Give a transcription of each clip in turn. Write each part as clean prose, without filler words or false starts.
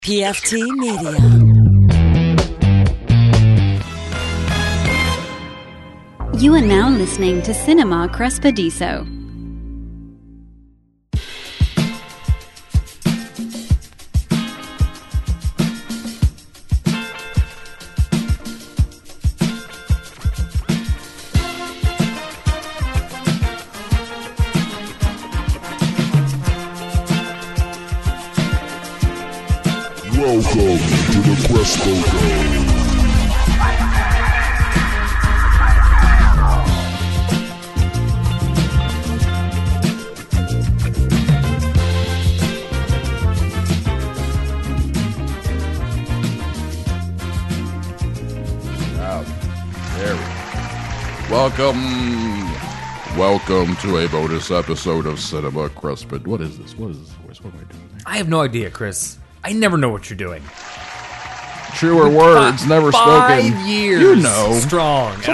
PFT Media. You are now listening to Cinema Crespediso. Welcome to the Crespo Dome. There we go. Welcome to a bonus episode of Cinema Cresped. What is this? What am I doing? I have no idea, Chris. I never know what you're doing. Truer words, never spoken. 5 years, You know. strong, and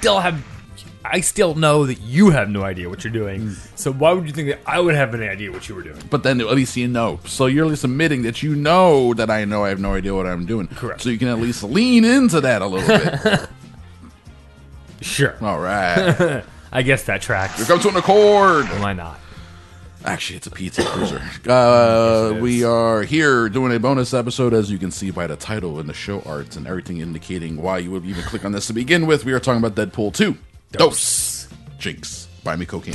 I still know that you have no idea what you're doing. So why would you think that I would have any idea what you were doing? But then at least you know. So you're at least admitting that you know that I know I have no idea what I'm doing. Correct. So you can at least lean into that a little bit. Sure. All right. I guess that tracks. Here comes to an accord. Why not? Actually, it's a PT Cruiser. We are here doing a bonus episode, as you can see by the title and the show arts and everything indicating why you would even click on this to begin with. We are talking about Deadpool 2. Dose. Jinx. Buy me cocaine.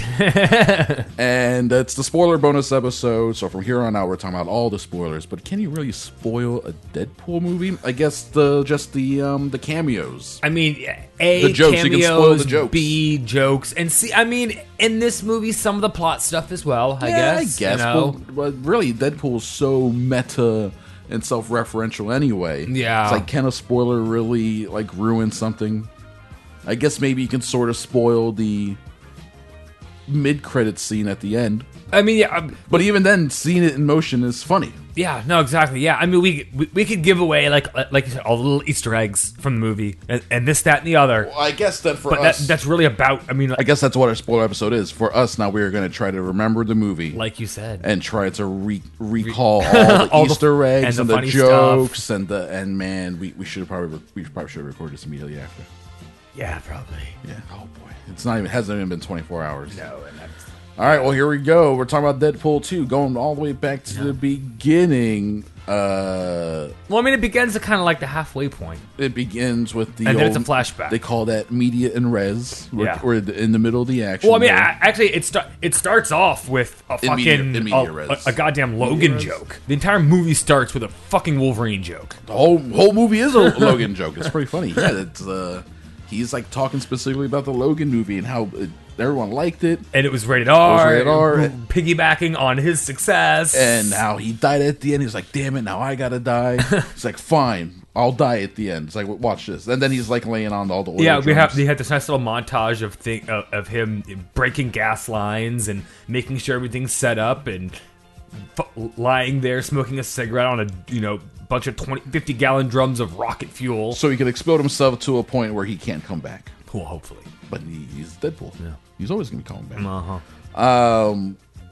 And it's the spoiler bonus episode, so from here on out we're talking about all the spoilers. But can you really spoil a Deadpool movie? I guess just the cameos. I mean, A, The jokes, you can cameos, spoil the jokes. B, jokes, and C, I mean, in this movie, some of the plot stuff as well, I guess. I guess. You know? But really, Deadpool's so meta and self-referential anyway. Yeah. It's like, can a spoiler really, like, ruin something? I guess maybe you can sort of spoil the mid-credit scene at the end. I mean, yeah, But even then, seeing it in motion is funny. yeah, no, exactly. Yeah, I mean, we could give away like you said, all the little Easter eggs from the movie, and this, that, and the other. Well, I guess that for But us... that's really about. I mean, I guess that's what our spoiler episode is. For us, now we are going to try to remember the movie. like you said, And try to recall all the All the- Easter eggs and and the the funny jokes and man, we should probably should record this immediately after. yeah, probably. Yeah. Oh boy, hasn't even been 24 hours. No, and that's All right. Well, here we go. We're talking about Deadpool 2, going all the way back to the beginning. well, I mean, it begins at kind of like the halfway point. It begins with the And then old, it's a flashback. They call that media and res. Yeah. We're in the middle of the action. Well, I mean, there. actually, it starts off with a In fucking media res. a goddamn Logan res. joke. The entire movie starts with a fucking Wolverine joke. The whole movie is a Logan joke. It's pretty funny. Yeah, it's he's like talking specifically about the Logan movie and how everyone liked it. And it was rated R, rated R. piggybacking on his success. And how he died at the end. He's like, damn it, now I gotta die. He's like, fine, I'll die at the end. It's like, watch this. And then he's like laying on all the oil yeah, we drums. had this nice little montage of him breaking gas lines and making sure everything's set up and lying there smoking a cigarette on a bunch of 50-gallon drums of rocket fuel. So he could explode himself to a point where he can't come back. Well, hopefully. But he's Deadpool. Yeah. He's always gonna be coming back. Uh-huh.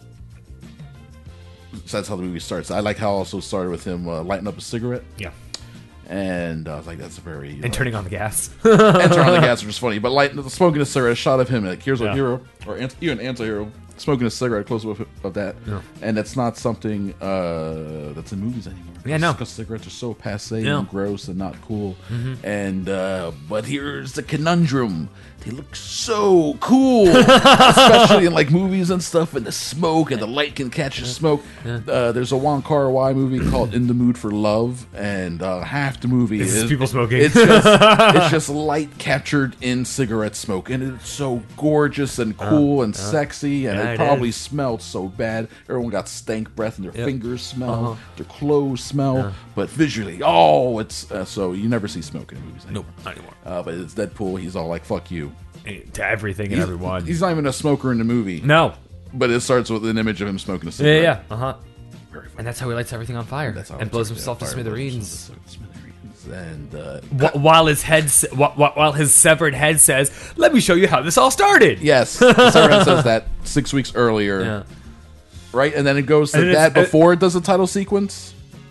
So that's how the movie starts. I like how it also started with him lighting up a cigarette. Yeah. And I was like, that's a very... And turning on the gas. and turn on the gas, which is funny. But smoking a cigarette, a shot of him, like, here's a hero, or you're an anti-hero, smoking a cigarette, close of that. Yeah. And that's not something that's in movies anymore. Yeah, no. Because cigarettes are so passe Yeah. and gross and not cool. Mm-hmm. And but here's the conundrum. They look so cool, especially in like movies and stuff, and the smoke and the light can catch the smoke. There's a Wong Kar-wai movie called In the Mood for Love, and half the movie Is people smoking. It's just light captured in cigarette smoke, and it's so gorgeous and cool and sexy, and yeah, it it probably is. smelled so bad. Everyone got stank breath, and their fingers smell, their clothes smell, but visually, it's so you never see smoke in movies anymore. Nope, not anymore. But it's Deadpool. He's all like, "Fuck you." To everything and everyone. He's not even a smoker in the movie. No. But it starts with an image of him smoking a Yeah, cigarette. yeah. Uh-huh. Very funny. And that's how he lights everything on fire. That's how and it blows turns himself out. to Fire blows smithereens. himself to smithereens. And While his head, while his severed head says, "Let me show you how this all started." yes, Sarah says that 6 weeks earlier, Yeah. right? And then it goes to And then that it's- before it does the title sequence.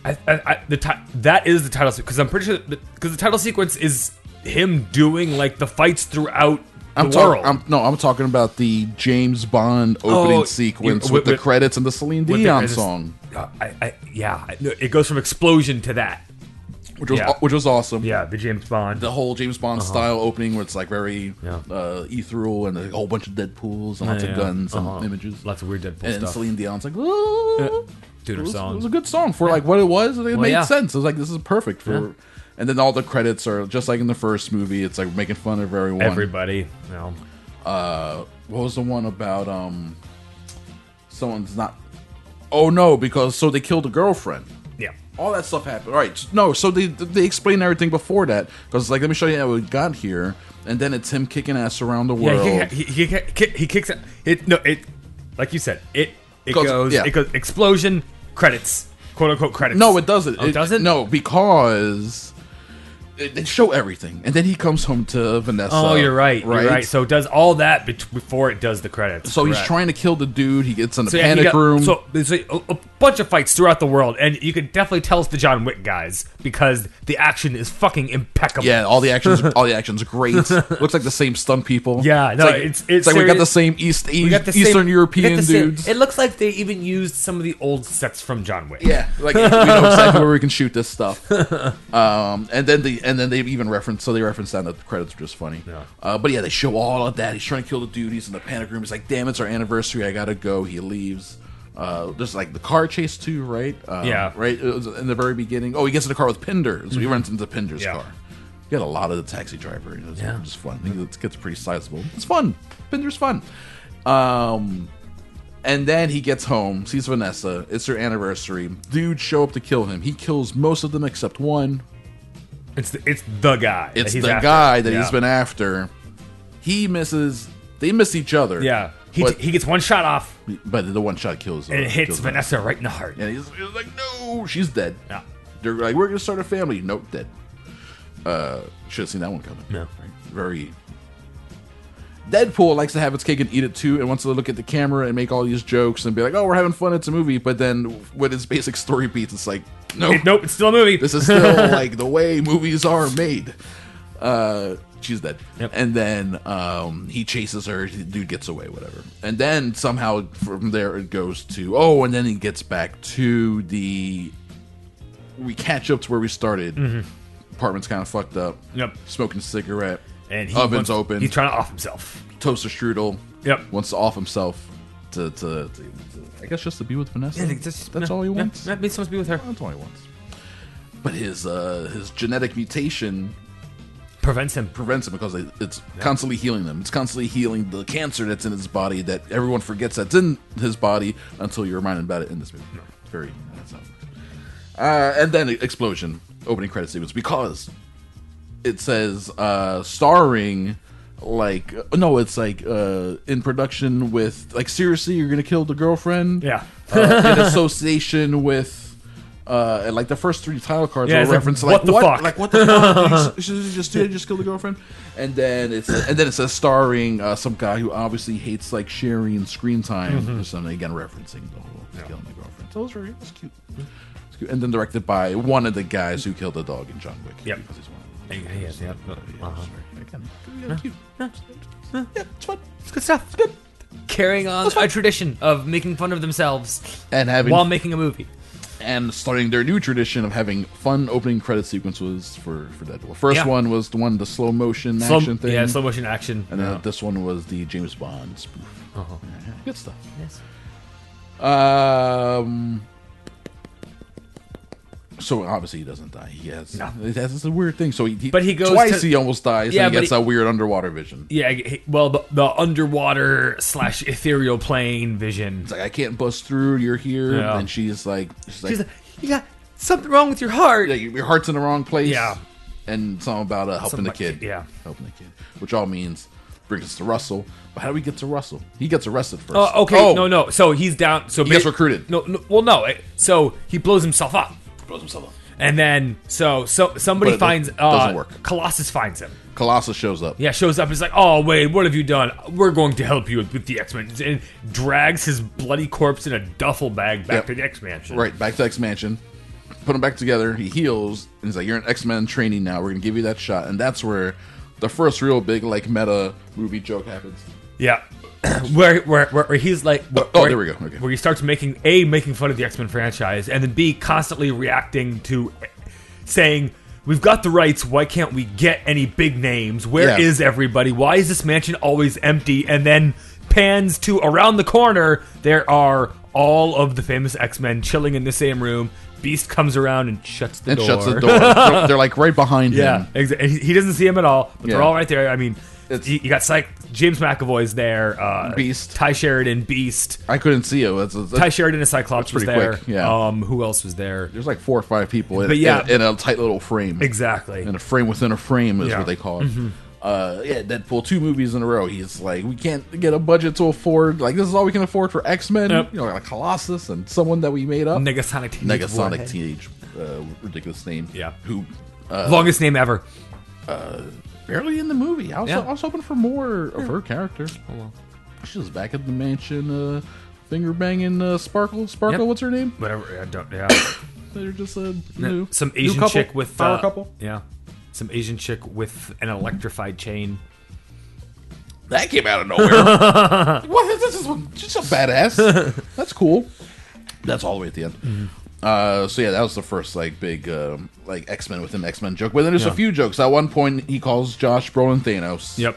That is the title because I'm pretty sure because the title sequence is him doing like the fights throughout the world. I'm talking about the James Bond opening sequence with the credits and the Celine Dion song. It goes from explosion to that, which was awesome. Yeah, the James Bond, the whole James Bond style opening, where it's like very ethereal and a whole bunch of Deadpools and lots of guns and images, lots of weird Deadpool and stuff. Celine Dion's like, "Whoa." Dude, it was a good song for like what it was. It made sense. It was like, this is perfect for. Yeah. And then all the credits are just like in the first movie. It's like making fun of everybody. What was the one about someone's not? Oh no, because they killed a girlfriend. Yeah, all that stuff happened. All right, no, so they explain everything before that because like let me show you how we got here, and then it's him kicking ass around the world. Yeah, he kicks it. No, it like you said it goes explosion credits, quote unquote credits. No, it doesn't. Oh, it doesn't. No, because they show everything, and then he comes home to Vanessa. Oh, you're right. You're right. So it does all that before it does the credits. So he's trying to kill the dude. He gets in the panic room. So there's a bunch of fights throughout the world, and you can definitely tell it's the John Wick guys because the action is fucking impeccable. Yeah, all the action's great. Looks like the same stunt people. Yeah, no, it's like we got the same Eastern European dudes. It looks like they even used some of the old sets from John Wick. Yeah, like we know exactly where we can shoot this stuff. And then they even reference that in the credits, which is funny. Yeah. But yeah, they show all of that. He's trying to kill the dude. He's in the panic room. He's like, "Damn, it's our anniversary. I gotta go." He leaves. There's like the car chase too, right? Right. It was in the very beginning. Oh, he gets in the car with Pinder, so he runs into Pinder's car. You got a lot of the taxi driver. It's just fun. It gets pretty sizable. It's fun. Pinder's fun. And then he gets home, sees Vanessa. It's her anniversary. Dudes show up to kill him. He kills most of them except one. It's the guy. It's the guy that he's been after. He misses. They miss each other. Yeah. He gets one shot off, but the one shot kills her. And it hits Vanessa right in the heart. And he's like, "No, she's dead." Yeah. They're like, "We're gonna start a family." Nope, dead. Should have seen that one coming. No. Right? Very. Deadpool likes to have its cake and eat it too, and wants to look at the camera and make all these jokes and be like, "Oh, we're having fun. It's a movie." But then, with its basic story beats, it's like, nope, it's still a movie. This is still like the way movies are made. She's dead. Yep. And then he chases her. The dude gets away, whatever. And then somehow from there it goes to, and then he gets back to we catch up to where we started. Mm-hmm. Apartment's kind of fucked up. Yep. Smoking a cigarette. And oven's open. He's trying to off himself. Toaster strudel. Yep. Wants to off himself to I guess just to be with Vanessa. Yeah, that's all he wants. Yeah, he's supposed to be with her. That's all he wants. But his genetic mutation prevents him because it's constantly healing them. It's constantly healing the cancer that's in his body that everyone forgets that's in his body until you're reminded about it in this movie. No. It's very that's how it works. And then explosion, opening credit sequence, because it says starring it's like in production with like seriously you're gonna kill the girlfriend. Yeah. In association with and like the first three title cards are reference like, what the fuck? Like what the fuck? You should just kill the girlfriend. And then it says starring some guy who obviously hates like sharing screen time or something. Again, referencing the whole killing the girlfriend. So it was cute. It's cute. And then directed by one of the guys who killed the dog in John Wick. Yep. Because he's one of them. Yes, yep. Cute. Yeah, it's fun. It's good stuff. It's good. Carrying on a tradition of making fun of themselves and while making a movie. And starting their new tradition of having fun opening credit sequences for Deadpool. First one was the slow motion action thing. Yeah, slow motion action. And then this one was the James Bond spoof. Uh-huh. Yeah, good stuff. Yes. So obviously he doesn't die. He has. No. That's a weird thing. So he goes twice. He almost dies. Yeah, and he gets that weird underwater vision. Yeah. The underwater / ethereal plane vision. It's like I can't bust through. You're here, and she's like, you got something wrong with your heart. Yeah, your heart's in the wrong place. Yeah. And something about helping the kid. Yeah, helping the kid, which all means brings us to Russell. But how do we get to Russell? He gets arrested first. Oh, okay. Oh. No. So he's down. So he gets recruited. No. So he blows himself up. And then somebody finds doesn't work. Colossus finds him. Colossus shows up. Yeah, shows up. He's like, "Oh, Wade, what have you done? We're going to help you with the X-Men." And drags his bloody corpse in a duffel bag back to the X-Mansion. Right, back to X-Mansion. put him back together. He heals, and he's like, "You're an X-Men training now. We're gonna give you that shot." And that's where the first real big like meta movie joke happens. Yeah. where he's like, there we go. Okay. Where he starts making fun of the X-Men franchise, and then B, constantly reacting to saying, "We've got the rights. Why can't we get any big names? Where is everybody? Why is this mansion always empty?" And then pans to around the corner. There are all of the famous X-Men chilling in the same room. Beast comes around and shuts the door. They're like right behind him. Yeah, exactly. He doesn't see him at all, but they're Yeah. all right there. I mean, you got James McAvoy's there. Beast. Ty Sheridan, Beast. I couldn't see it. Ty Sheridan and Cyclops was pretty there. quick, yeah. Who else was there? There's like 4 or 5 people in a tight little frame. Exactly. And a frame within a frame is Yeah. what they call it. Deadpool 2 movies in a row. He's like, we can't get a budget to afford. Like, this is all we can afford for X-Men. Yep. You know, like Colossus and someone that we made up. Negasonic Teenage Negasonic Warhead. Teenage, ridiculous name. Yeah. Who Longest name ever. barely in the movie. I was hoping for more of her character. Oh, well. She was back at the mansion, finger banging Sparkle. Sparkle, Yep. what's her name? Whatever. I don't. Yeah. They're just a Some new Asian couple, chick with power couple. Yeah. Some Asian chick with an electrified chain. That came out of nowhere. What? This is just a badass. That's cool. That's all the way at the end. So yeah, that was the first like big like X-Men within X-Men joke. But then there's a few jokes. At one point, he calls Josh Brolin Thanos. Yep.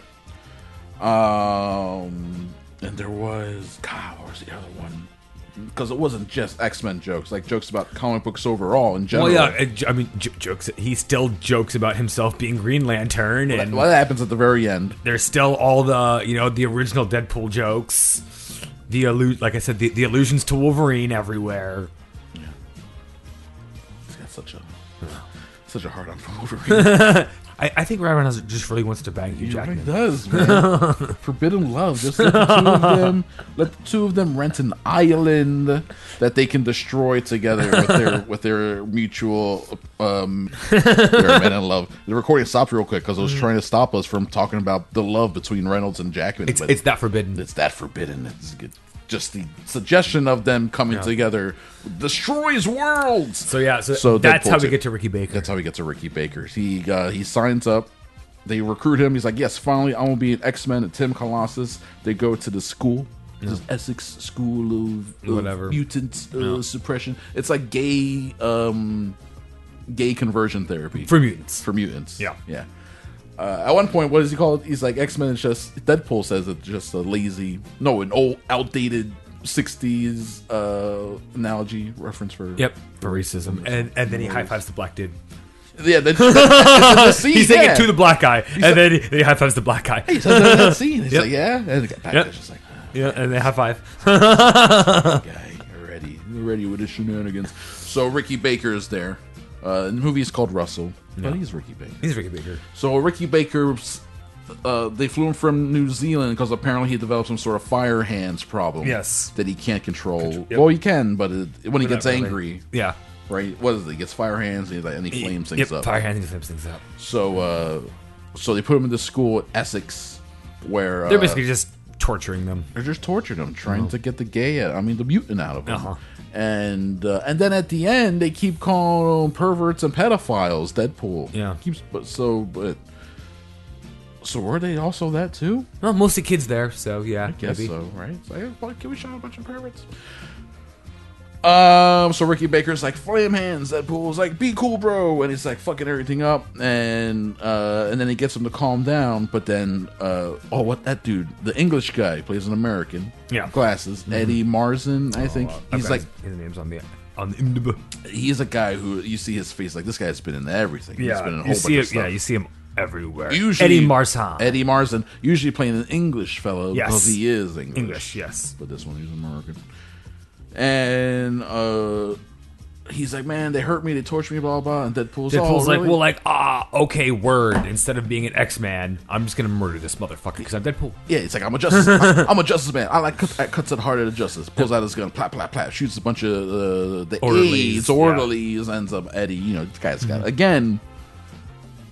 And there was what was the other one? Because it wasn't just X-Men jokes, like jokes about comic books overall in general. Well, yeah. I mean, jokes. He still jokes about himself being Green Lantern, and Well, that happens at the very end. there's still all the the original Deadpool jokes. Like I said, the allusions to Wolverine everywhere. He's got such a hard on for Wolverine. I think Ryan Reynolds just really wants to bang Hugh He Jackman. really does, man. Forbidden love. Just let the two of them rent an island that they can destroy together with their mutual. They're men in love. The recording stopped real quick because I was trying to stop us from talking about the love between Reynolds and Jackman. It's but that forbidden. it's that forbidden. It's good. Just the suggestion of them coming together destroys worlds. So yeah, so So that's Deadpool how we too. get to Ricky Baker. That's how he gets to Ricky Baker. He signs up. They recruit him. He's like, yes, finally, I'm going to be an X-Men at Tim Colossus. They go to the school. This Essex School of Whatever. Mutant Suppression. It's like gay conversion therapy. For mutants. For mutants. Yeah. Yeah. At one point, what does he call it? He's like, X-Men is just... Deadpool says it's just an old, outdated 60s analogy reference for... Yep, for racism. And then he high fives the black dude. Yeah, it's in the scene, He's saying yeah. it to the black guy, and then he high fives the black guy. He says that in that scene. He's Yep. like, yeah. And the guy Yep. just like, Yeah, and they high five. guy, you're ready with his shenanigans. So Ricky Baker is there. The movie is called Russell, but he's Ricky Baker. He's Ricky Baker. So Ricky Baker, they flew him from New Zealand because apparently he developed some sort of fire hands problem. Yes. That he can't control. Yep. Well, he can, but when he gets Not really. angry, Yeah. right? What is it? He gets fire hands and he flames things up. Fire hands flames things up. So they put him into school at Essex, where They're basically just torturing them. they're just torturing him, trying to get the mutant out of him. Uh-huh. And then at the end, they keep calling them perverts and pedophiles. Deadpool. Yeah. So were they also that too? Well, mostly kids there, so yeah. Guess maybe. so, right? It's like, why can't we show a bunch of perverts? So Ricky Baker's like, flame hands. Deadpool's like, be cool, bro, and he's like fucking everything up, and then he gets him to calm down. But then, what that dude, the English guy, plays an American, Yeah. glasses, Eddie Marzen, I think. He's like, his name's on the IMDb. he's a guy who you see his face like this guy's been in everything. He's been in a whole you bunch see of it. stuff. Yeah, you see him everywhere. Usually, Eddie Marsan. Eddie Marzen, usually playing an English fellow Yes. because he is English. English, yes. But this one he's American. And he's like, man, they hurt me, they tortured me, blah blah. And Deadpool's like, really? well, okay, word. Instead of being an X-Man, I'm just gonna murder this motherfucker because I'm Deadpool. Yeah, it's like, I'm a justice. I'm a justice man. I like cuts at heart at a justice. Pulls out his gun, plap plap plap, shoots a bunch of the Orderlies, orderlies. Ends up Eddie. You know, this guy's got again.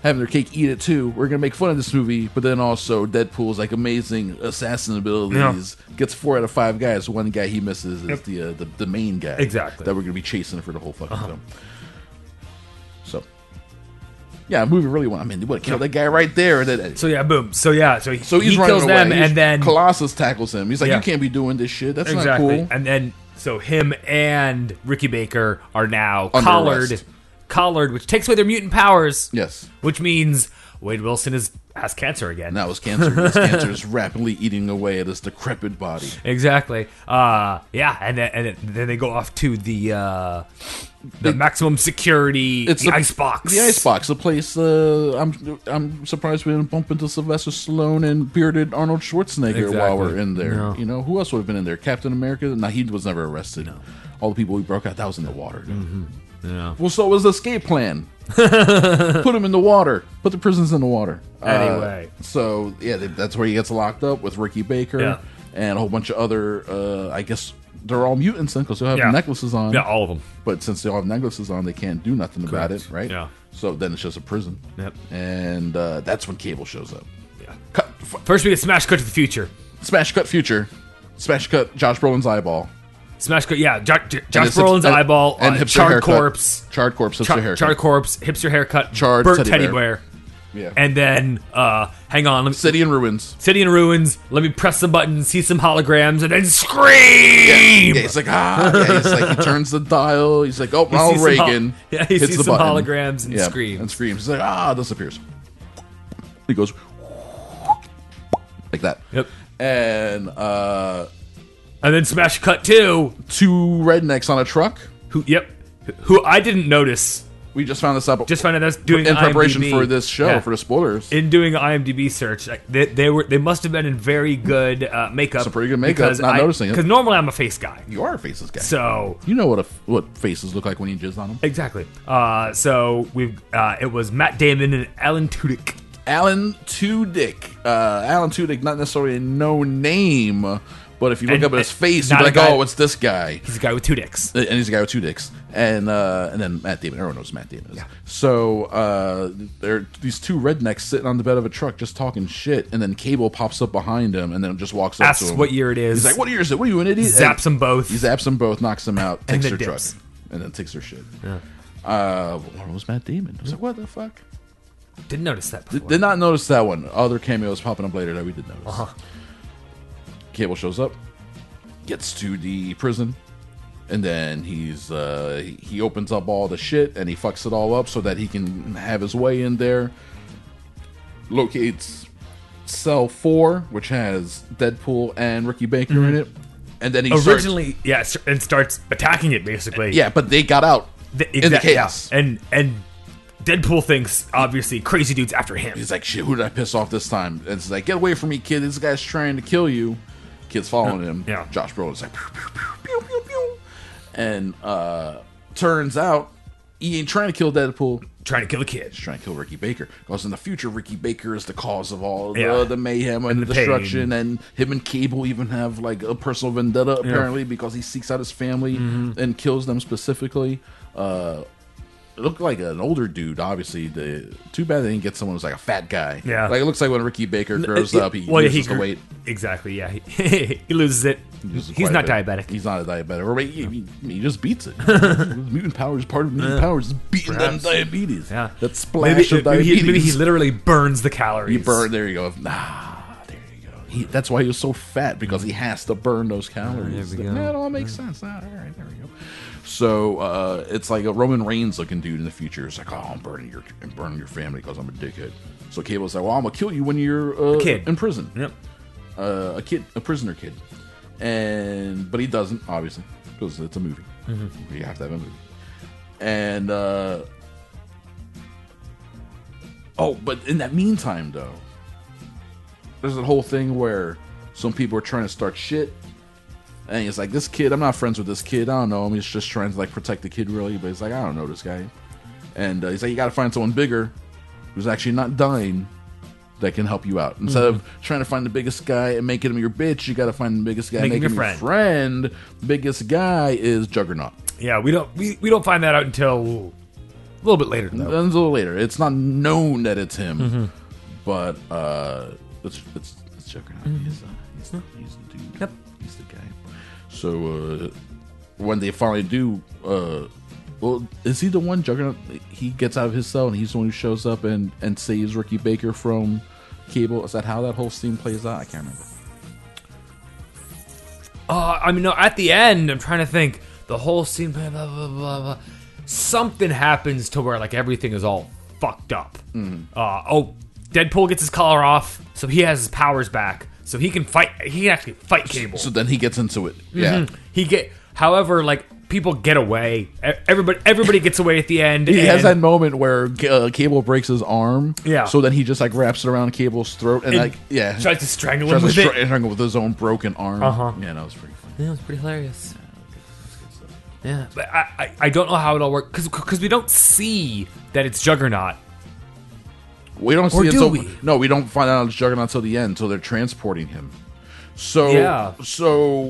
having their cake, eat it too. We're gonna make fun of this movie, but then also Deadpool's like amazing assassin abilities. Gets 4 out of 5 guys. One guy he misses is the main guy. Exactly. That we're gonna be chasing for the whole fucking film. So. Yeah, the movie really want. I mean, they would have killed that guy right there. So yeah, boom. So he he's kills running them, away. and then Colossus tackles him. He's like, Yeah. "You can't be doing this shit. That's exactly. not cool." And then so him and Ricky Baker are now Under arrest. collared, which takes away their mutant powers. Yes. Which means Wade Wilson has cancer again. Now his cancer. His cancer is rapidly eating away at his decrepit body. Exactly. Yeah, and then they go off to the maximum security, the icebox. The icebox, the place. I'm surprised we didn't bump into Sylvester Stallone and bearded Arnold Schwarzenegger while we're in there. No. You know, who else would have been in there? Captain America? No, he was never arrested. No. All the people we broke out, that was in the water. Yeah. Well, so was the escape plan. Put him in the water. Put the prisoners in the water. Anyway. So, yeah, that's where he gets locked up with Ricky Baker and a whole bunch of other, I guess, they're all mutants then because they have necklaces on. Yeah, all of them. But since they all have necklaces on, they can't do nothing about it, right? Yeah. So then it's just a prison. Yep. And that's when Cable shows up. Yeah. Cut, First we get Smash Cut to the future. Smash cut future. Smash cut Josh Brolin's eyeball. Smash Cut, yeah. Josh Brolin's eyeball, and hipster charred haircut. corpse. Charred corpse, hipster haircut. Charred corpse, hipster haircut, Charred burnt teddy teddy bear. Yeah. And then, hang on. City in Ruins. City in Ruins. Let me press the button, see some holograms, and then scream! Yeah, he's like, he's like, he turns the dial. He's like, oh, Ronald Reagan. He hits sees the some button. holograms and screams. And screams. He's like, disappears. He goes, like that. Yep. And then Smash Cut 2. 2 rednecks on a truck. Who I didn't notice. We just found this up. Just found out that's doing in preparation IMDb. for this show, for the spoilers. In doing an IMDb search, like, they must have been in very good makeup. Some pretty good makeup, not noticing it. Because normally I'm a face guy. You are a faces guy. So you know what faces look like when you jizz on them. Exactly. So it was Matt Damon and Alan Tudyk. Alan Tudyk. Alan Tudyk, not necessarily a no name, but if you look up at his face, you're like, oh, it's this guy. He's a guy with 2 dicks. And he's a guy with 2 dicks. And then Matt Damon. Everyone knows who Matt Damon is. Yeah. So there are these 2 rednecks sitting on the bed of a truck just talking shit, and then Cable pops up behind him and then just walks up to him. Asks what year it is. He's like, what year is it? What are you, an idiot? Zaps them both. He zaps them both, knocks them out, takes their dips. truck, and then takes their shit. Yeah. What was Matt Damon? I was like, what the fuck? Didn't notice that before. Did not notice that one. Other cameos popping up later that we did notice. Cable shows up, gets to the prison, and then he opens up all the shit and he fucks it all up so that he can have his way in there. Locates cell 4, which has Deadpool and Ricky Baker in it, and then he and starts attacking it basically. Yeah, but they got out in the chaos. Yeah. And Deadpool thinks, obviously, crazy dude's after him. He's like, shit, who did I piss off this time? And it's like, get away from me, kid. This guy's trying to kill you. Kid's following him. Yeah. Josh Brolin's like, pew, pew, pew, pew, pew, pew. And turns out he ain't trying to kill Deadpool. Trying to kill the kid. He's trying to kill Ricky Baker. Because in the future, Ricky Baker is the cause of all the mayhem and the destruction. And him and Cable even have like a personal vendetta, apparently, because he seeks out his family and kills them specifically. It looked like an older dude, obviously. Too bad they didn't get someone who's like a fat guy. Yeah. Like, it looks like when Ricky Baker grows up, he loses the weight. Exactly, yeah. He loses it. He's not diabetic. He's not a diabetic. Or he just beats it. Mutant powers, part of mutant powers is beating them diabetes. Yeah. That splash of diabetes. Maybe he literally burns the calories. There you go. There you go. That's why he was so fat, because he has to burn those calories. There we go. That all makes sense. All right, there we go. So it's like a Roman Reigns looking dude in the future. It's like, oh, I'm burning your family because I'm a dickhead. So Cable's like, well, I'm gonna kill you when you're a kid in prison. Yep. A prisoner kid. But he doesn't, obviously, because it's a movie. You have to have a movie. And but in that meantime, though, there's a whole thing where some people are trying to start shit. And he's like, this kid, I'm not friends with this kid. I don't know him. He's just trying to like protect the kid, really. But he's like, I don't know this guy. And he's like, you got to find someone bigger who's actually not dying that can help you out. Instead of trying to find the biggest guy and making him your bitch, you got to find the biggest guy and make him your friend. Biggest guy is Juggernaut. Yeah, we don't find that out until little bit later, though. A little later. It's not known that it's him, but it's Juggernaut. He's the dude. Yep. He's the guy. So when they finally do, well, is he the one Juggernaut? He gets out of his cell and he's the one who shows up and saves Ricky Baker from Cable. Is that how that whole scene plays out? I can't remember. I mean, no. At the end, I'm trying to think. The whole scene, blah blah blah blah. Blah. Something happens to where like everything is all fucked up. Deadpool gets his collar off, so he has his powers back, so he can fight. He can actually fight Cable. So then he gets into it. Yeah. However, like people get away. Everybody gets away at the end. He has that moment where Cable breaks his arm. Yeah. So then he just like wraps it around Cable's throat and like tries to strangle him with it. Strangle with his own broken arm. Yeah, that was pretty funny. Yeah, it was pretty hilarious. Yeah, but I don't know how it all works because we don't see that it's Juggernaut. We don't see Or it do until we? No, we don't find out it's Juggernaut until the end, until they're transporting him. So Yeah. So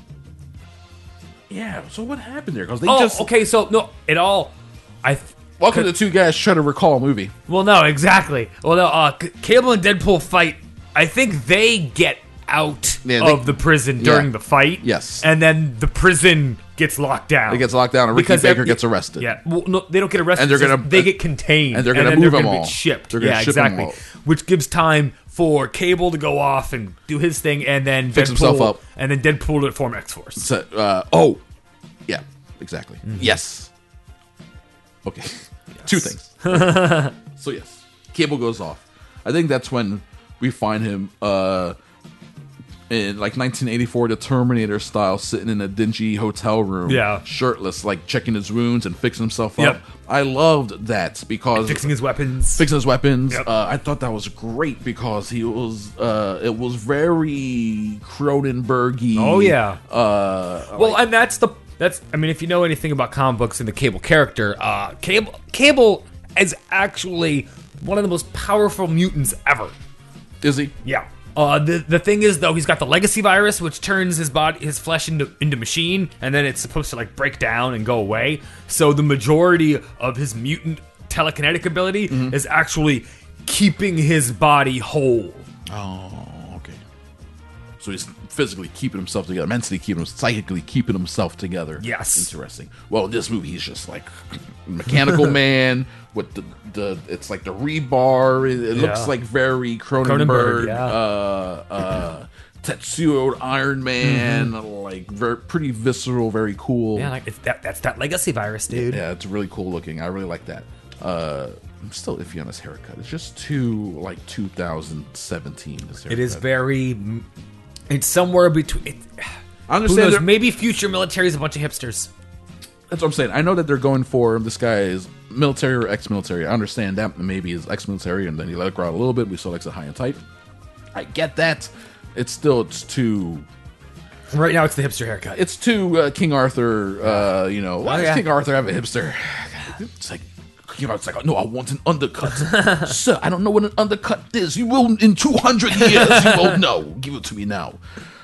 what happened there? Because they okay, so no, it all. welcome to the two guys try to recall a movie. Well, no, exactly. Well, no, Cable and Deadpool fight. I think they get out of the prison during the fight. Yes. And then the prison gets locked down. It gets locked down, and Ricky Baker gets arrested. Yeah. Well, no, they don't get arrested. And they get contained. And they're going to then move they're them gonna all. Be shipped. They're gonna ship them exactly. all. Which gives time for Cable to go off and do his thing, and then Fix himself up. and then Deadpool to form X-Force. So, yeah, exactly. Mm-hmm. Yes. Okay. Yes. Two things. So yes, Cable goes off. I think that's when we find him in like 1984, the Terminator style, sitting in a dingy hotel room, shirtless, like checking his wounds and fixing himself up. I loved that because And fixing his weapons. Yep. I thought that was great because he was. It was very Cronenberg-y. Oh yeah. Well, and that's. I mean, if you know anything about comic books and the Cable character, Cable is actually one of the most powerful mutants ever. Is he? Yeah. The thing is, though, he's got the legacy virus, which turns his flesh into machine, and then it's supposed to like break down and go away. So the majority of his mutant telekinetic ability is actually keeping his body whole. Oh, okay. So he's physically keeping himself together, mentally psychically keeping himself together. Yes. Interesting. Well, in this movie, he's just like mechanical man with the it's like the rebar. It looks like very Cronenberg. Tetsuo Iron Man, like pretty visceral, very cool. Yeah, like that's that legacy virus, dude. Yeah, it's really cool looking. I really like that. I'm still iffy on his haircut. It's just too like 2017. This haircut. It is very. It's somewhere between. I understand. Maybe future military is a bunch of hipsters. That's what I'm saying. I know that they're going for this guy is military or ex-military. I understand that maybe he's ex-military and then he let it grow out a little bit. We still likes it high and tight. I get that. It's too. Right now, it's the hipster haircut. It's too King Arthur. Why does King Arthur have a hipster? It's like King Arthur's like, no, I want an undercut, sir. I don't know what an undercut is. You will in 200 years. You will know. Give it to me now.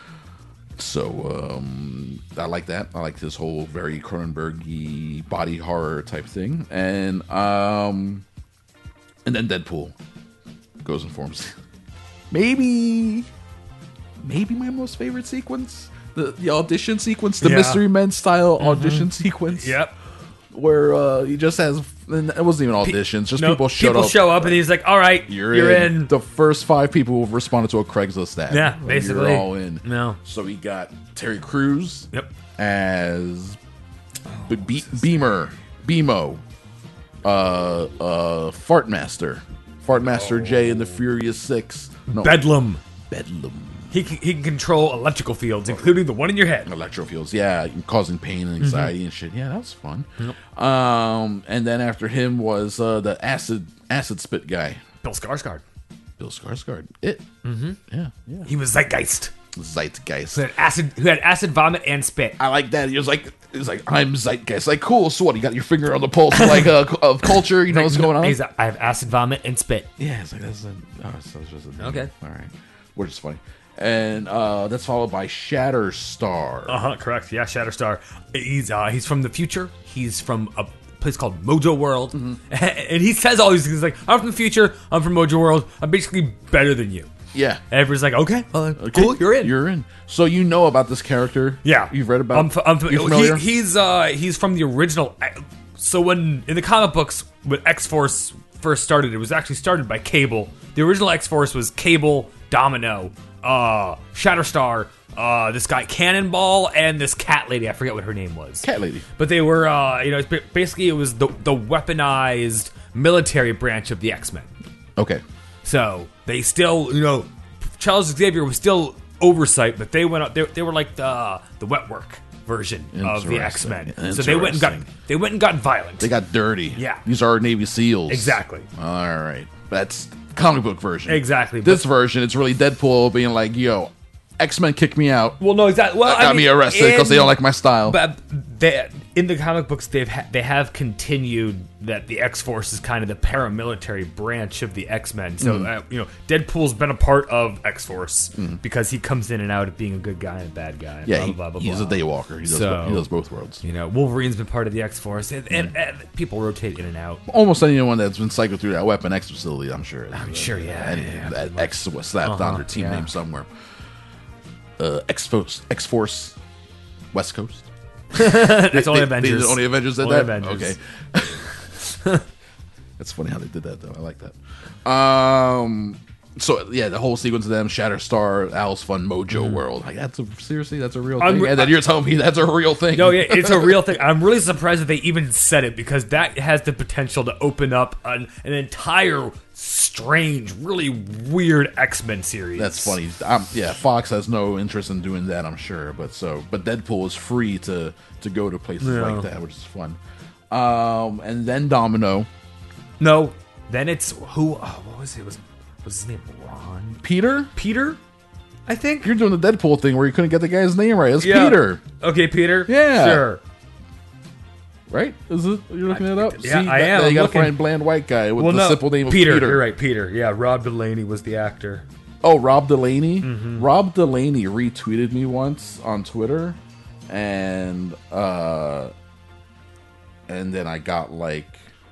So I like that. I like this whole very Cronenberg-y body horror type thing, and then Deadpool goes and forms. Maybe my most favorite sequence, the audition sequence, the Mystery Men style audition sequence. Yep. Where he just has, and it wasn't even auditions, just people show up and he's like, all right, you're in. The first 5 people who have responded to a Craigslist ad. Yeah, basically. You're all in. No. So we got Terry Crews as Bemo, Fartmaster J and the Furious 6. No, Bedlam. Bedlam. He can control electrical fields, including the one in your head. Electro fields, yeah, causing pain and anxiety and shit. Yeah, that was fun. Yep. And then after him was the acid spit guy, Bill Skarsgård. Bill Skarsgård. Yeah. He was Zeitgeist. Zeitgeist. Who had acid, vomit, and spit. I like that. He was like, I'm Zeitgeist. Like, cool. So what? You got your finger on the pulse, like of culture. You know what's going on. He's like, I have acid, vomit, and spit. Yeah, it's like so it's just a okay. All right, which is funny. And that's followed by Shatterstar. Correct. Yeah, Shatterstar. He's from the future. He's from place called Mojo World, and he says all these things like, "I'm from the future. I'm from Mojo World. I'm basically better than you." Yeah. And everyone's like, "Okay, well, cool, you're in." You're in. So you know about this character? Yeah, You've read about. You familiar? He's from the original. So when in the comic books, when X-Force first started, it was actually started by Cable. The original X-Force was Cable, Domino, Shatterstar, this guy Cannonball, and this cat lady. I forget what her name was. Cat lady. But they were, basically it was the weaponized military branch of the X-Men. Okay. So they still, Charles Xavier was still oversight, but they went up. They were like the wet work version of the X-Men. So they went and got violent. They got dirty. Yeah. These are Navy SEALs. Exactly. All right. That's comic book version. Exactly. This version, it's really Deadpool being like, yo, X-Men kicked me out. Well, no, exactly. Well, got me arrested because they don't like my style. But in the comic books, they have continued that the X-Force is kind of the paramilitary branch of the X-Men. So Deadpool's been a part of X-Force because he comes in and out of being a good guy and a bad guy. Yeah, blah, blah, he's a blah. daywalker. He does both worlds. Wolverine's been part of the X-Force, and people rotate in and out. Almost anyone that's been cycled through that Weapon X facility, I'm sure. Yeah. X was slapped on their team name somewhere. X-Force, West Coast. That's only Avengers. The only Avengers did Only that? Avengers. Okay. That's funny how they did that, though. I like that. So, yeah, the whole sequence of them, Shatterstar, Alice Fun, Mojo World. Like, that's a real thing? And then you're telling me that's a real thing? No, yeah, it's a real thing. I'm really surprised that they even said it, because that has the potential to open up an entire strange, really weird X-Men series. That's funny. Fox has no interest in doing that, I'm sure. But Deadpool is free to go to places like that, which is fun. And then Domino. No, then it's who? Oh, what was it? Was his name Ron? Peter, I think. you're doing the Deadpool thing where you couldn't get the guy's name right. It's Peter. Okay, Peter. Yeah. Sure. Right? Is it? You're looking it up? Yeah, I am. You got to find bland white guy with the simple name of Peter. Peter. You're right, Peter. Yeah, Rob Delaney was the actor. Oh, Rob Delaney? Mm-hmm. Rob Delaney retweeted me once on Twitter, and then I got like,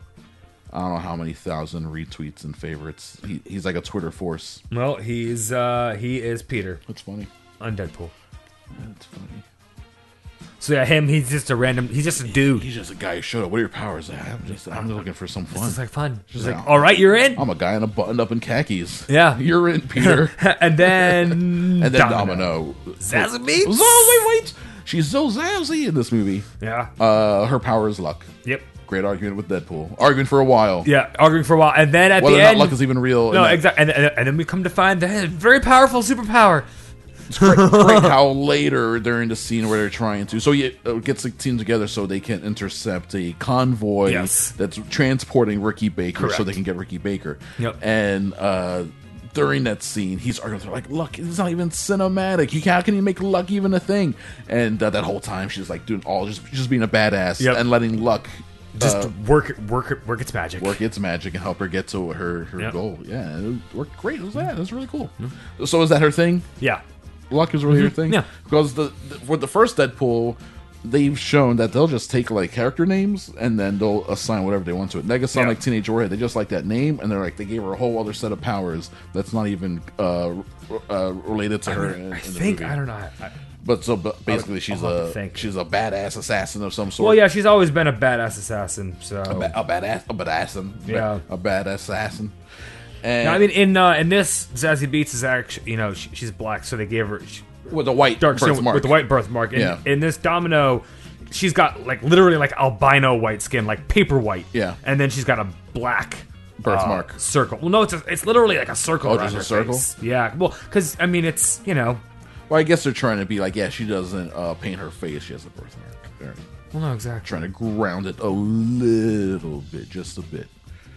I don't know how many thousand retweets and favorites. He's like a Twitter force. Well, he is Peter. That's funny. On Deadpool. That's funny. So yeah, he's just a dude. He's just a guy who showed up. What are your powers? I'm just looking for some fun. It's like fun. Just like, all right, you're in. I'm a guy in a buttoned up in khakis. Yeah. You're in, Peter. and then Domino. Zazie Beetz. Wait. She's so zazzy in this movie. Yeah. Her power is luck. Yep. Great argument with Deadpool. Arguing for a while. Yeah, arguing for a while, and then at whether the or end, not luck is even real. No, exactly. And then we come to find that a very powerful superpower. It's great how later during the scene where they're trying to, so it gets the team together so they can intercept a convoy that's transporting Ricky Baker. So they can get Ricky Baker. Yep. And during that scene, he's arguing like, "Luck is not even cinematic. How can you make luck even a thing?" And that whole time she's like doing just being a badass and letting luck just work its magic. Work its magic and help her get to her goal. Yeah, it worked great. It was that. It was really cool. So is that her thing? Yeah. Luck is really her thing? Yeah. Because for the first Deadpool, they've shown that they'll just take like character names and then they'll assign whatever they want to it. Negasonic Teenage Warhead, they just like that name, and they gave her a whole other set of powers that's not even related to her. In the movie. I don't know. But basically, she's a badass assassin of some sort. Well, yeah, she's always been a badass assassin. So a badass, yeah, a badass assassin. And no, I mean, in this, Zazie Beetz is actually, she's black, so they gave her with a white birthmark. With the white birthmark. In this Domino, she's got like literally like albino white skin, like paper white. Yeah, and then she's got a black birthmark circle. Well, no, it's literally like a circle. Oh, just a circle. Face. Yeah, well, because I mean, it's Well, I guess they're trying to be like, she doesn't paint her face; she has a birthmark. Right. Well, no, exactly. Trying to ground it a little bit, just a bit.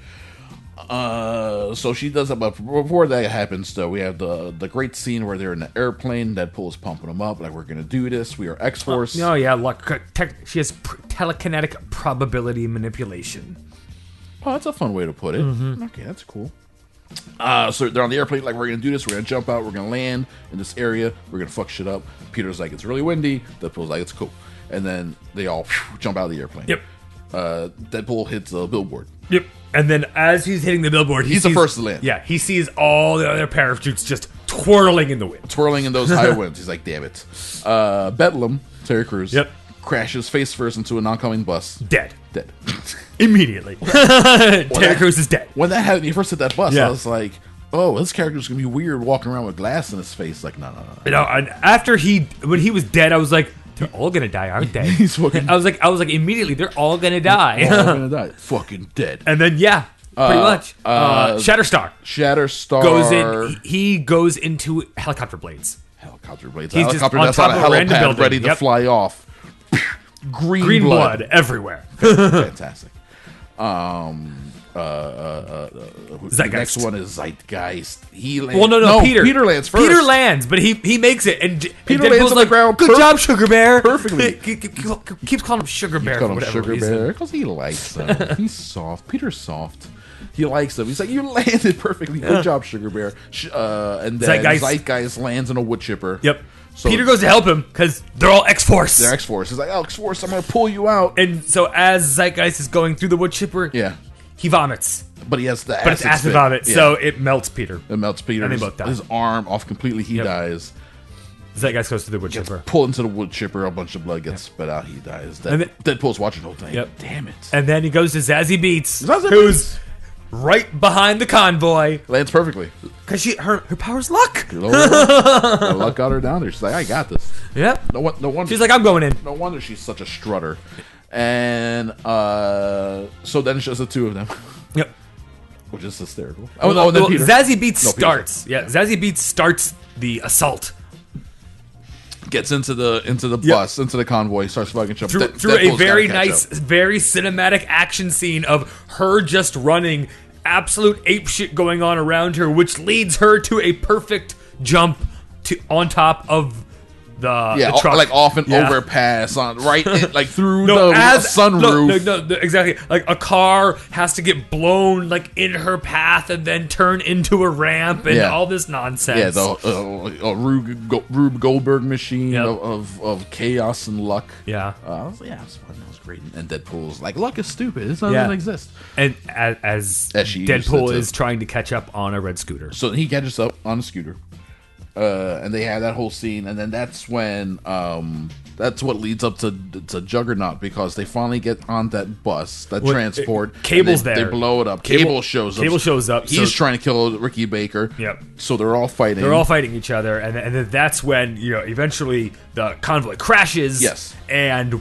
So she does that, but before that happens, though, we have the great scene where they're in the airplane. Deadpool's pumping them up, like, we're gonna do this. We are X-Force. Oh yeah, luck. She has telekinetic probability manipulation. Oh, that's a fun way to put it. Mm-hmm. Okay, that's cool. So they're on the airplane, like, we're gonna do this. We're gonna jump out. We're gonna land in this area. We're gonna fuck shit up. Peter's like, it's really windy. Deadpool's like, it's cool. And then they all jump out of the airplane. Yep. Deadpool hits a billboard. Yep. And then as he's hitting the billboard, He's the first to land. Yeah, he sees all the other parachutes just twirling in the wind. Twirling in those high winds. He's like, damn it. Bedlam, Terry Crews, Yep. crashes face first into an oncoming bus. Dead. Dead. Immediately. Terry Crews is dead. When that happened, he first hit that bus, Yeah. I was like, oh, this character's going to be weird walking around with glass in his face. Like, no. You know, and when he was dead, I was like, they're all gonna die, aren't they? He's fucking- I was like, immediately, they're all gonna die. Oh, I'm going to die. Fucking dead. And then, yeah, pretty much. Shatterstar Shatterstar goes in. He goes into helicopter blades. Helicopter blades. He's just Helicopter on that's top on a of a random helipad building. ready to Yep. fly off. Green Blood everywhere. Fantastic. The Zeitgeist. next one is Zeitgeist. He lands. Well, no, Peter. Peter lands first. Peter lands, but he makes it, and Peter Deadpool's lands on the ground "Good job, Sugar Bear." perfectly. He keeps calling him Sugar Bear. Call for him whatever Sugar reason. Bear because he likes him. He's soft. Peter's soft. He likes him. He's like, you landed perfectly. Good job, Sugar Bear. And then Zeitgeist lands in a wood chipper. Yep. So Peter goes to help him because they're all X-Force. They're X-Force. He's like, oh, X-Force, I'm going to pull you out. And so as Zeitgeist is going through the wood chipper, Yeah. he vomits. But he has the But it's acid spit. vomit, Yeah. so it melts Peter. It melts Peter. And they both die. His arm off completely. He Yep. dies. Zeitgeist goes to the wood chipper. Pulled into the wood chipper. A bunch of blood gets spit out. He dies. And then- Deadpool's watching the whole thing. Yep. Damn it. And then he goes to Zazie Beetz, Zazie who's Beetz. right behind the convoy Lands perfectly. because her power's luck. Lord, the luck got her down there. She's like, I got this. Yep. No wonder. She's like, I'm going in. No wonder she's such a strutter. And so then it's just the two of them, Yep. which is hysterical. Well, then Peter Zazie Beetz No, Peter. starts. Yeah, Zazie Beetz starts the assault gets into the bus, into the convoy, starts fucking jumping. through a very nice, very cinematic action scene of her just running, absolute ape shit going on around her, which leads her to a perfect jump on top of the truck. like off an Yeah. overpass on like through No, the as sunroof. no, exactly. Like a car has to get blown like in her path and then turn into a ramp and Yeah. all this nonsense. Yeah, the Rube Goldberg machine Yep. of chaos and luck. Yeah. It was fun. That was great. And Deadpool's like, luck is stupid. It doesn't Yeah. exist. And as she Deadpool said is so. trying to catch up on a red scooter. So he catches up on a scooter, and they have that whole scene, and then that's when that's what leads up to Juggernaut, because they finally get on that bus, that Well, transport. Cable's and they there. blow it up. Cable shows up. Cable shows up, He's so- trying to kill Ricky Baker. Yep. So they're all fighting. They're all fighting each other, and then that's when eventually the convoy crashes. Yes. And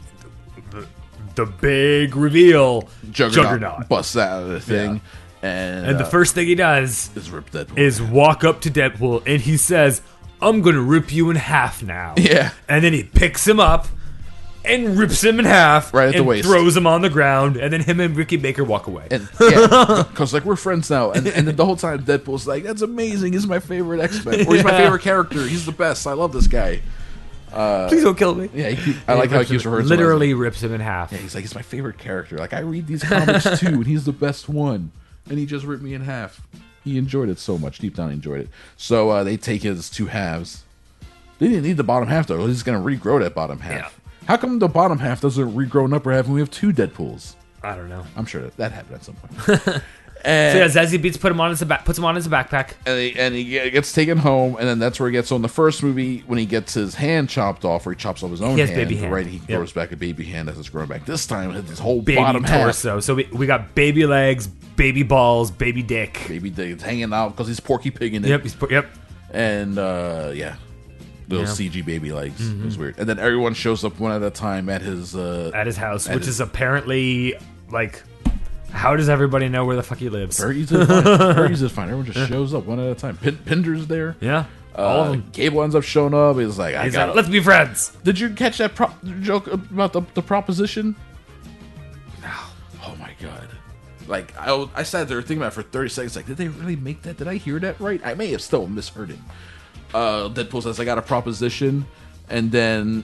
the big reveal, Juggernaut busts out of the thing, and the first thing he does is rip Deadpool. is walk up to Deadpool, and he says, "I'm gonna rip you in half now." Yeah. And then he picks him up and rips him in half, Right at the and waist. throws him on the ground, and then him and Ricky Baker walk away. And yeah, because like we're friends now, and then the whole time Deadpool's like, "That's amazing. He's my favorite X-Men, or he's my favorite character. He's the best. I love this guy." Please don't kill me. Yeah, I like how he keeps referring to him as- literally rips him in half. Yeah, he's like, he's my favorite character. Like, I read these comics too, and he's the best one. And he just ripped me in half. He enjoyed it so much. Deep down, he enjoyed it. So they take his two halves. They didn't need the bottom half, though. He's going to regrow that bottom half. Yeah. How come the bottom half doesn't regrow an upper half when we have two Deadpools? I don't know. I'm sure that happened at some point. So yeah, Zazie Beetz puts him on his backpack. And he gets taken home, and then that's where he gets. So in the first movie, when he gets his hand chopped off, or he chops off his own He has hand, baby hand. right? He Yep. grows back a baby hand as it's growing back. This time, his whole Baby bottom half, torso. So we got baby legs, baby balls, baby dick. baby dick's hanging out because he's Porky Pig in it. Yep. And yeah, little Yeah. CG baby legs. It was weird. And then everyone shows up one at a time at his House, At which his- is apparently like, how does everybody know where the fuck he lives? very easy to find. Very easy to find. Everyone just shows up one at a time. Pinder's there. Yeah, all of them. Cable ends up showing up. He's like, He's like, let's be friends. Did you catch that joke about the proposition? No. Oh my god. Like, I sat there thinking about it for 30 seconds. Like, did they really make that? Did I hear that right? I may have still misheard it. Deadpool says, I got a proposition. And then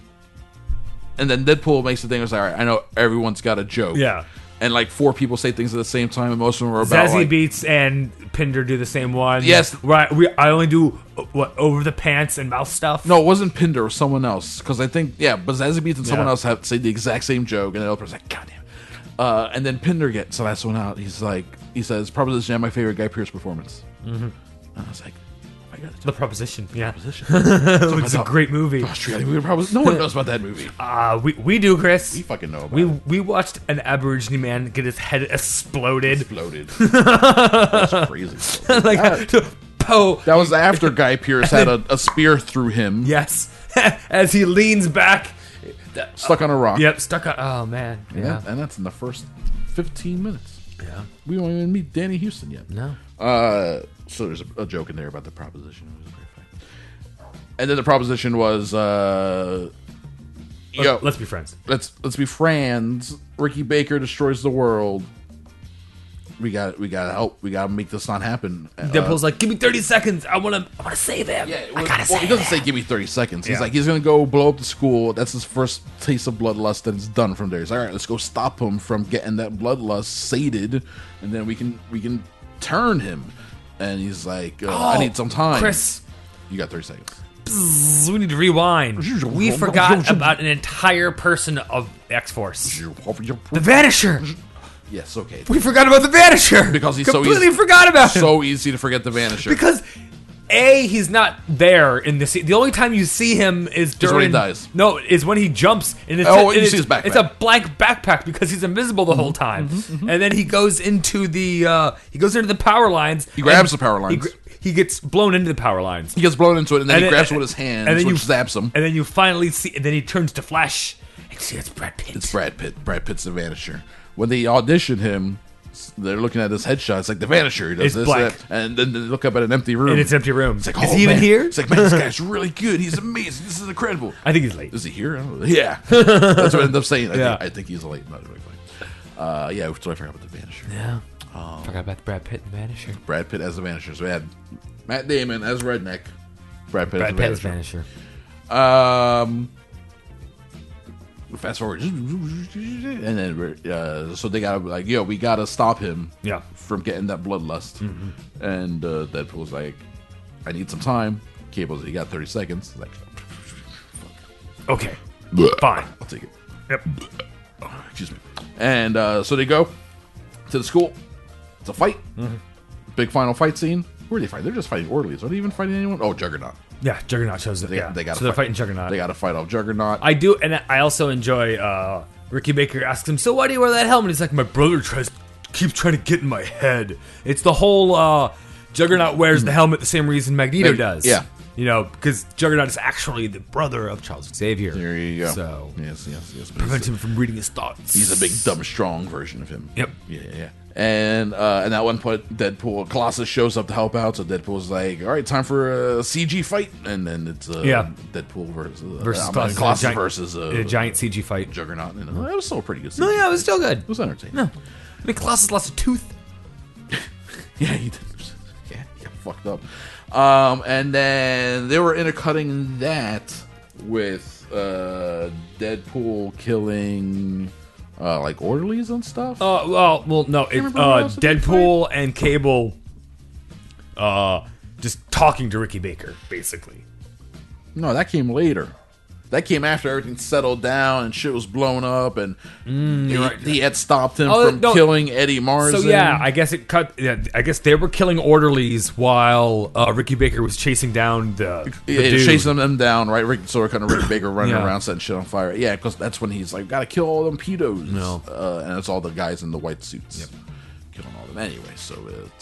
Deadpool makes the thing. It's like, all right, I know everyone's got a joke. Yeah. And like 4 people say things at the same time, and most of them are about Zazie like, Beetz and Pinder do the same one. Yes. Right. I only do what, over the pants and mouth stuff. No, it wasn't Pinder. It was someone else. Because I think, but Zazie Beetz and someone Yeah. else have say the exact same joke, and the other person's like, God damn it. And then Pinder gets the last one out. He says, Proposition, my favorite Guy Pearce performance. Mm-hmm. And I was like, I got The Proposition. Yeah. Proposition. It's a great movie. No one knows about that movie. We do, Chris. We fucking know about it. We watched an Aborigine man get his head exploded. That's crazy. That was after Guy Pearce had a spear through him. Yes. As he leans back. Stuck on a rock. Yep, stuck on. Oh, man. Yeah. And that's in the first 15 minutes. Yeah. We don't even meet Danny Houston yet. No. So there's a joke in there about the proposition. It was very funny. And then the proposition was, let's be friends. Let's be friends. Ricky Baker destroys the world. We got help. We got to make this not happen. Deadpool's like, give me 30 seconds. I want to save him. Yeah, I gotta save he doesn't him. say give me 30 seconds. He's Yeah. like, he's going to go blow up the school. That's his first taste of bloodlust, and it's done from there. He's like, all right, let's go stop him from getting that bloodlust sated, and then we can turn him. And he's like, I need some time. Chris. You got 30 seconds. Bzzz, we need to rewind. We forgot about an entire person of X-Force. The Vanisher. Yes, okay. We forgot about the Vanisher. Because he's completely forgot about him. So easy to forget the Vanisher. Because he's not there in the scene. The only time you see him is during when he dies. No, is when he jumps and it's you see his backpack. It's a blank backpack because he's invisible the whole time. And then he goes into the power lines. He grabs the power lines. He gets blown into the power lines. He gets blown into it, and then he grabs it with his hands, and then which zaps him. And then you finally see, and then he turns to Flash, and see it's Brad Pitt. It's Brad Pitt. Brad Pitt's the Vanisher. When they audition him, they're looking at his headshot. It's like the Vanisher. He does It's this, blank. that, and then they look up at an empty room. And it's an empty room. It's like, is he even man. here? It's like, man, this guy's really good. He's amazing. This is incredible. I think he's late. Is he here? I don't know. Yeah. That's what I end up saying. Yeah. I think he's late. Not really funny. Yeah, so I forgot about the Vanisher. Yeah. Forgot about Brad Pitt and Vanisher. Brad Pitt as the Vanisher. So we had Matt Damon as Redneck. Brad Pitt Brad as Pitt the as Vanisher. Vanisher. Fast forward, and then so they gotta like, we gotta stop him, Yeah. from getting that bloodlust. And Deadpool's like, I need some time. Cable's like, you got 30 seconds. Like, Okay. Fine. I'll take it. Yep. Excuse me. And so they go to the school. It's a fight. Big final fight scene. Who are they fighting? They're just fighting orderlies. Are they even fighting anyone? Oh, Juggernaut. Yeah, Juggernaut shows up. They gotta so they're fight. fighting Juggernaut. They got to fight off Juggernaut. I do, and I also enjoy. Ricky Baker asks him, "So why do you wear that helmet?" He's like, "My brother keeps trying to get in my head." It's the whole Juggernaut wears the helmet the same reason Magneto does. Yeah. You know, because Juggernaut is actually the brother of Charles Xavier. There you go. So yes. prevent him from reading his thoughts. He's a big, dumb, strong version of him. Yep. Yeah. And at one point, Colossus shows up to help out. So Deadpool's like, "All right, time for a CG fight." And then it's Deadpool versus Colossus, Colossus a giant, versus a giant CG fight. Juggernaut. And that was still a pretty good. CG. No, yeah, it was still good. It was entertaining. No, I mean Colossus lost a tooth. Yeah, he did. Yeah, he got fucked up. And then they were intercutting that with Deadpool killing like orderlies and stuff. Well, no, it's remember what else did they Deadpool and Cable, just talking to Ricky Baker, basically. No, that came later. That came after everything settled down and shit was blown up, and he had stopped him from killing Eddie Marzen. So yeah, I guess it cut. Yeah, I guess they were killing orderlies while Ricky Baker was chasing down the dude. Chasing them down, right? So kind of Ricky Baker running Yeah. around setting shit on fire. Yeah, because that's when he's like, "Gotta kill all them pedos." No. And it's all the guys in the white suits killing all them. Anyway, so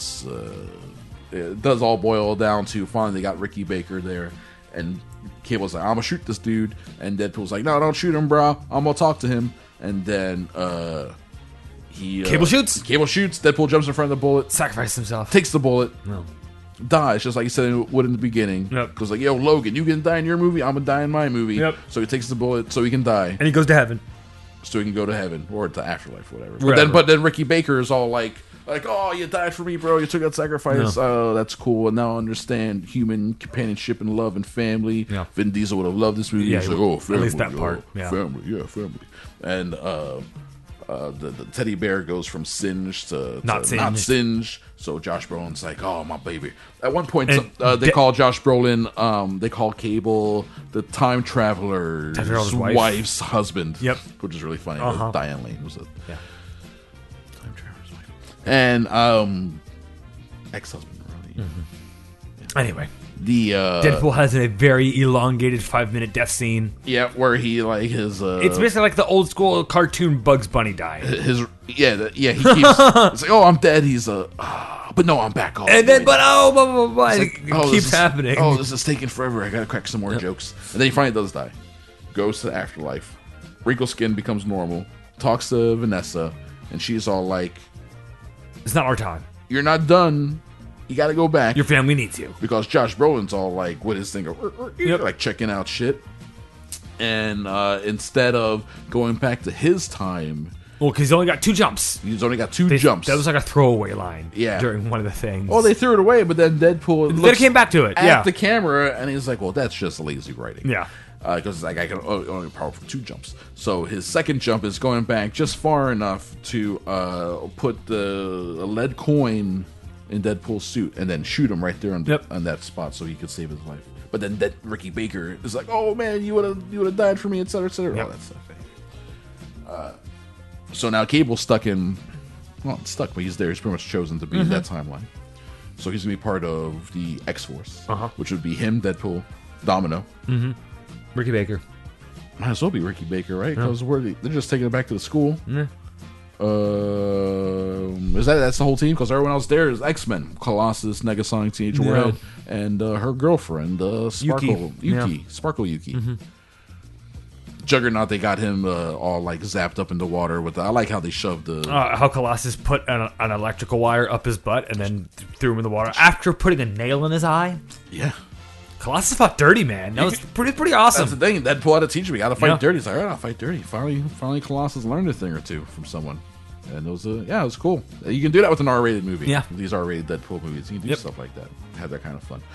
it does all boil down to finally they got Ricky Baker there, and Cable's like, "I'm gonna shoot this dude," and Deadpool's like, "No, don't shoot him, bro. I'm gonna talk to him." And then Cable shoots. Cable shoots. Deadpool jumps in front of the bullet, Sacrifice himself. takes the bullet, No. dies, just like he said it would in the beginning. Yep. Goes like, "Yo, Logan, you gonna die in your movie? I'm gonna die in my movie." Yep. So he takes the bullet so he can die, And he goes to heaven. so he can go to heaven or to afterlife, whatever. Whatever. But then Ricky Baker is all like, "Oh, you died for me, bro. You took that sacrifice. Oh, that's cool. And now I understand human companionship and love and family." Yeah. Vin Diesel would have loved this movie. Yeah, He's he like, would. "Oh, family, At least that part. Yeah. family. And the teddy bear goes from singed to Not not singed. singed. So Josh Brolin's like, "Oh, my baby." At one point, And they call Josh Brolin. They call Cable the time traveler's Traveler's wife's husband. Yep. Which is really funny. Uh-huh. Diane Lane was it? Yeah. And ex-husband, really. Anyway, The Deadpool has a very elongated 5-minute death scene. yeah, where he like his It's basically like the old school cartoon Bugs Bunny dying. his he keeps it's like, oh, I'm dead. He's but no, I'm back. Oh, And then, wait. but oh, blah, blah, blah, blah, and It's it like, oh, keeps this is- happening. Oh, this is taking forever. I gotta crack some more jokes. And then he finally does die. Goes to the afterlife. Wrinkle skin becomes normal. Talks to Vanessa, and she's all like, It's not our time. "You're not done. You gotta go back." Your family needs you. Because Josh Brolin's all like with his thing, Yep. like checking out shit. And instead of going back to his time, Well, because he's only got 2 jumps. he's only got 2 jumps. That was like a throwaway line. Yeah. During one of the things. Oh, they threw it away, but then Deadpool Then it looks came back to it. at Yeah. the camera, and he's like, "Well, that's just lazy writing." Yeah. Because like I can only power for 2 jumps. So his second jump is going back just far enough to put a lead coin in Deadpool's suit and then shoot him right there on, Yep. on that spot so he could save his life. But then Ricky Baker is like, "Oh man, you would have died for me," etc., etc. Yep. All that stuff. So now Cable's stuck in, well, not stuck, but he's there. He's pretty much chosen to be in that timeline. So he's gonna be part of the X-Force, which would be him, Deadpool, Domino. Ricky Baker. Might as well be Ricky Baker, right? Because they're just taking it back to the school. That's the whole team? Because everyone else there is X-Men, Colossus, Negasonic, Teenage Warhead, and her girlfriend, Sparkle Yuki. Sparkle Yuki. Juggernaut, they got him all like zapped up in the water with. I like how they shoved the. How Colossus put an electrical wire up his butt and then threw him in the water after putting a nail in his eye. Yeah. Colossus fought dirty, man. That was pretty awesome. That's the thing. Deadpool had to teach me how to fight Yeah. dirty. He's like, all right, I'll fight dirty. Finally, Colossus learned a thing or two from someone. And it was it was cool. You can do that with an R-rated movie. Yeah. These R-rated Deadpool movies. You can do Yep. stuff like that. Have that kind of fun.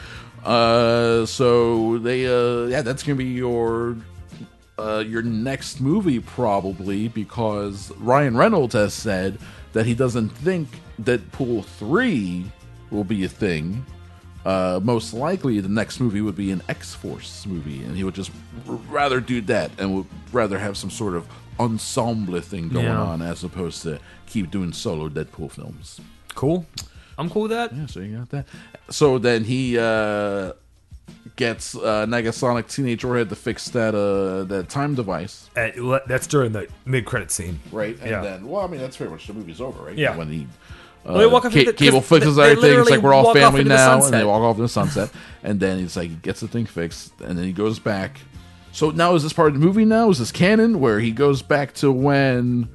So they, that's gonna be your next movie probably, because Ryan Reynolds has said that he doesn't think Deadpool 3 will be a thing. Most likely the next movie would be an X-Force movie, and he would just rather do that and would rather have some sort of ensemble thing going on as opposed to keep doing solo Deadpool films. Cool. I'm cool with that. Yeah, so you got that. So then he gets Negasonic Teenage Warhead to fix that time device, That's during the mid-credit scene. right? And Yeah. then, well, I mean, that's pretty much the movie's over, right? Yeah. When he Well, they walk off into the- Cable 'cause fixes they everything. It's literally like we're all walk off family into the now, and sunset. they walk off in the sunset. And then he's like, he gets the thing fixed, and then he goes back. So now is this part of the movie? Now is this canon where he goes back to when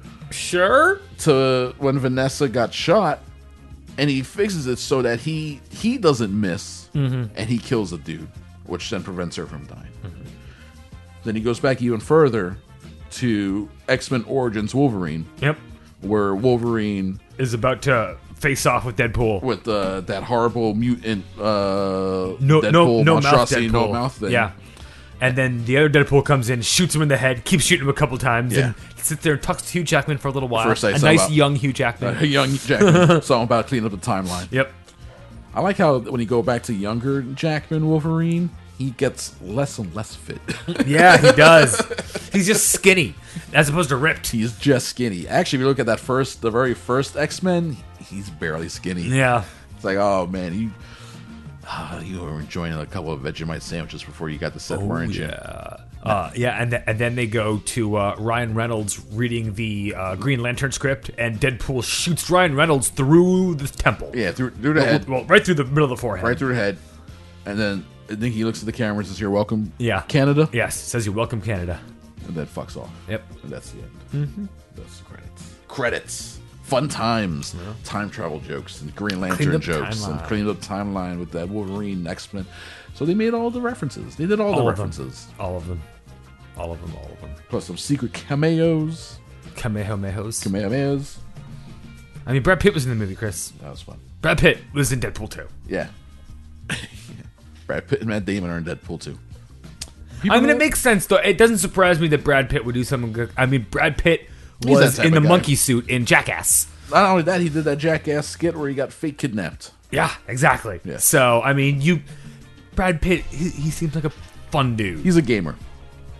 Vanessa got shot, and he fixes it so that he doesn't miss, and he kills a dude, which then prevents her from dying. Then he goes back even further to X-Men Origins Wolverine, Yep. where Wolverine Is about to face off with Deadpool. with that horrible mutant No Deadpool mouth monstrosity, Deadpool. no mouth thing. Yeah. And then the other Deadpool comes in, shoots him in the head, keeps shooting him a couple times, Yeah. and sits there and talks to Hugh Jackman for a little while. First I A saw nice about- young Hugh Jackman. Young Jackman. Something about cleaning up the timeline. Yep. I like how when you go back to younger Jackman Wolverine, he gets less and less fit. Yeah, he does. He's just skinny as opposed to ripped. He's just skinny. Actually, if you look at the very first X-Men, he's barely skinny. Yeah. It's like, oh man, you were enjoying a couple of Vegemite sandwiches before you got to set, weren't you? And then they go to Ryan Reynolds reading the Green Lantern script, and Deadpool shoots Ryan Reynolds through the temple. Yeah, through the head, Well, right through the middle of the forehead. right through the head, and then I think he looks at the camera and says, "You're welcome, Yeah. Canada," Yes, says you welcome Canada. and then fucks off. Yep. And that's the end. Mm-hmm. That's the credits. Credits. Fun times. Time travel jokes and Green Lantern up jokes and timeline. cleaned up timeline with that Wolverine X-Men. So they made all the references. They did all the All of them. references. All of them. All of them. Plus some secret cameos. Kamehamehas. I mean, Brad Pitt was in the movie, Chris. That was fun. Brad Pitt was in Deadpool 2. Yeah. Brad Pitt and Matt Damon are in Deadpool 2. I mean, it makes sense, though. It doesn't surprise me that Brad Pitt would do something good. I mean, Brad Pitt He's was that type in the of guy. monkey suit in Jackass. Not only that, he did that Jackass skit where he got fake kidnapped. Yeah, exactly. Yeah. So, I mean, Brad Pitt, he seems like a fun dude. He's a gamer.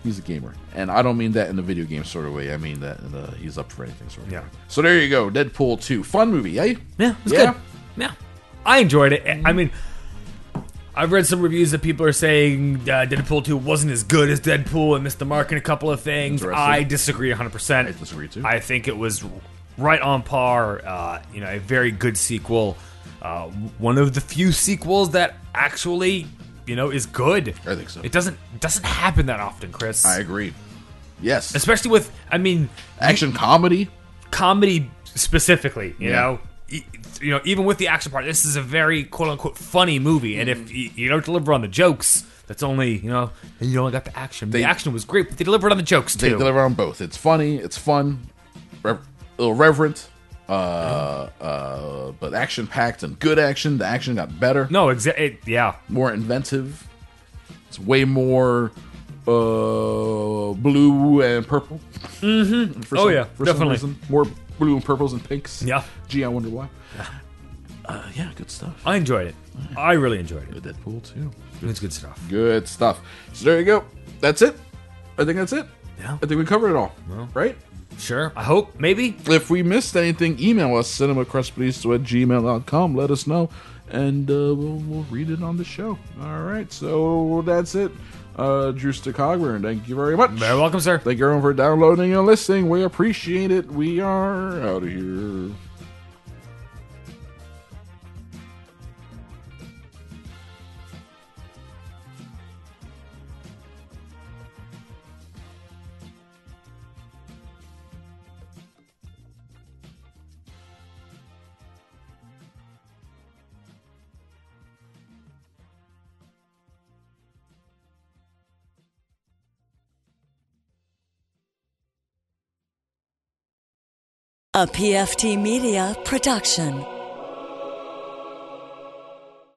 He's a gamer, and I don't mean that in the video game sort of way. I mean that he's up for anything sort of Yeah. way. So there you go, Deadpool 2, fun movie, eh? Yeah, it was good. Yeah, I enjoyed it. I mean, I've read some reviews that people are saying Deadpool 2 wasn't as good as Deadpool and missed the mark in a couple of things. Interesting. I disagree 100%. I disagree too. I think it was right on par. A very good sequel. One of the few sequels that actually, is good. I think so. It doesn't happen that often, Chris. I agree. Yes, Especially with, action comedy. comedy specifically. You Yeah. know. Even with the action part, this is a very quote unquote funny movie. And if you don't deliver on the jokes, that's only and you only got the action. The action was great, but they delivered on the jokes too. They deliver on both. It's funny, it's fun, a little reverent, but action packed and good action. The action got better, No, yeah. more inventive. It's way more blue and purple. Mm-hmm. Oh, yeah, for definitely. some reason. More blue and purples and pinks. Yeah. Gee, I wonder why. Yeah, good stuff. I enjoyed it. I really enjoyed it. Deadpool too. It's good stuff. Good stuff. So there you go. That's it. I think that's it. Yeah. I think we covered it all. Right? Sure. I hope. Maybe. If we missed anything, email us, cinemacrustbreeze@gmail.com. Let us know, and we'll read it on the show. All right, so that's it. Drew Stockhogburn, thank you very much. Very welcome, sir. Thank you everyone for downloading and listening. We appreciate it. We are out of here. A PFT Media production.